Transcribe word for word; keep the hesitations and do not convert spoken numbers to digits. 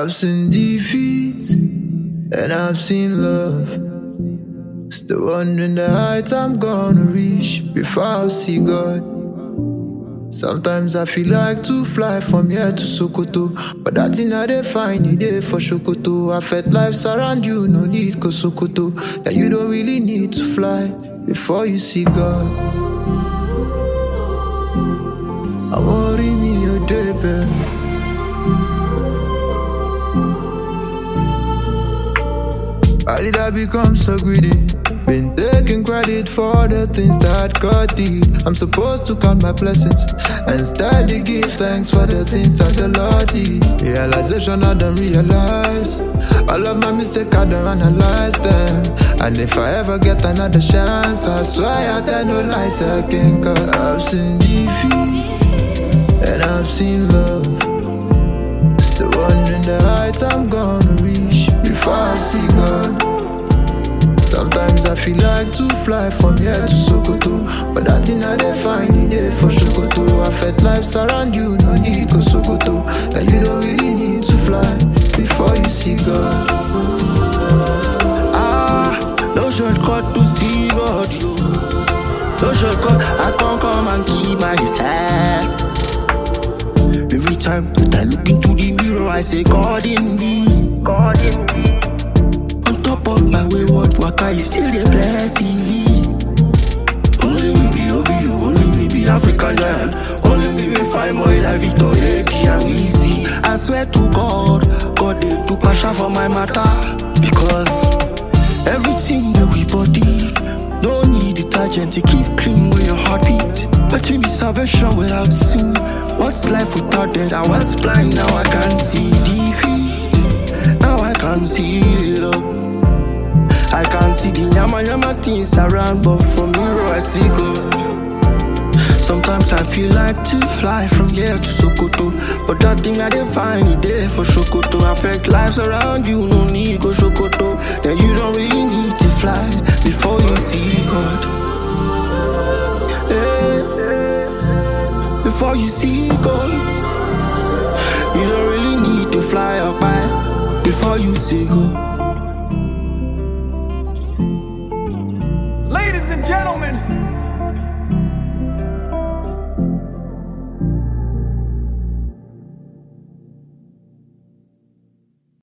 I've seen defeat and I've seen love. Still wondering the heights I'm gonna reach before I'll see God. Sometimes I feel like to fly from here to Sokoto, but that thing I dey find it there for Sokoto. I felt life's around you, no need go Sokoto. That you don't really need to fly before you see God. I worry me your day, babe. Why did I become so greedy? Been taking credit for the things that God did. I'm supposed to count my blessings and steady give thanks for the things that the Lord did. Realization I don't realize. All of my mistakes I don't analyze them. And if I ever get another chance, I swear I tell no lies again. Cause I've seen defeat and I've seen love. Still wondering the heights I'm gonna reach before I see God. Sometimes I feel like to fly from here to Sokoto, but that thing I dey find it there for Sokoto. I felt life's around you, no need go Sokoto. And you don't really need to fly before you see God. Ah, no shortcut to see God, you. No shortcut, I can't come and keep my head. Every time that I look into the mirror, I say, God in me, God in me. Top of my wayward waka is still the blessing me. Only me be Obi, only me be African land. Only me be find more like Victoria and easy. I swear to God, God they do passion for my matter. Because everything that we body, no need detergent to keep clean with your heartbeat. But me salvation without sin. What's life without death? I was blind, now I can see defeat. Now I can see love. I can't see the yama yama things around, but from mirror I see God. Sometimes I feel like to fly from here to Sokoto, but that thing I dey find it there for Sokoto. Affect lives around you, no need go Sokoto. Then you don't really need to fly before you see God. Hey, before you see God, you don't really need to fly up high before you see God. Ladies and gentlemen,